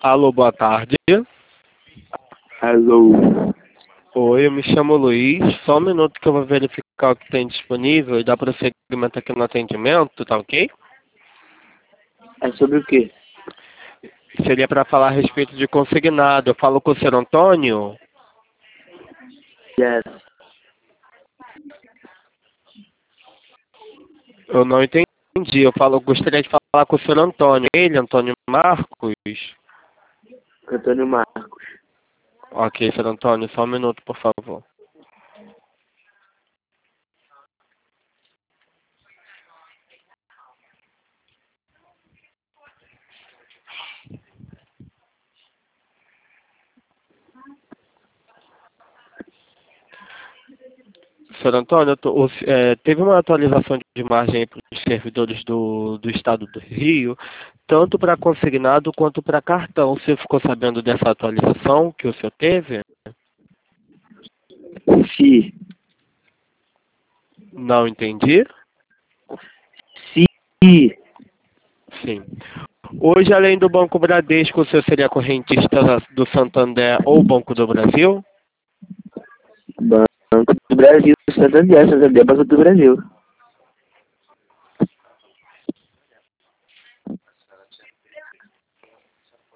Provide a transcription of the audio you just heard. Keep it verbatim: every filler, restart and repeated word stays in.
Alô, boa tarde. Alô. Oi, eu me chamo Luiz. Só um minuto que eu vou verificar o que tem disponível e dar prosseguimento aqui no atendimento, tá ok? É sobre o quê? Seria para falar a respeito de consignado. Eu falo com o senhor Antônio? Yes. Eu não entendi. Eu falo, gostaria de falar com o senhor Antônio. Ele, Antônio Marcos? Antônio Marcos. Ok, senhor Antônio, só um minuto, por favor. senhor Antônio, eu tô- o- é, teve uma atualização de margem para os servidores do, do estado do Rio, tanto para consignado quanto para cartão. Você ficou sabendo dessa atualização que o senhor teve? Se. Não entendi? Se. Sim. Hoje, além do Banco Bradesco, o senhor seria correntista do Santander ou Banco do Brasil? Banco do Brasil. Santander. Santander. Banco do Brasil.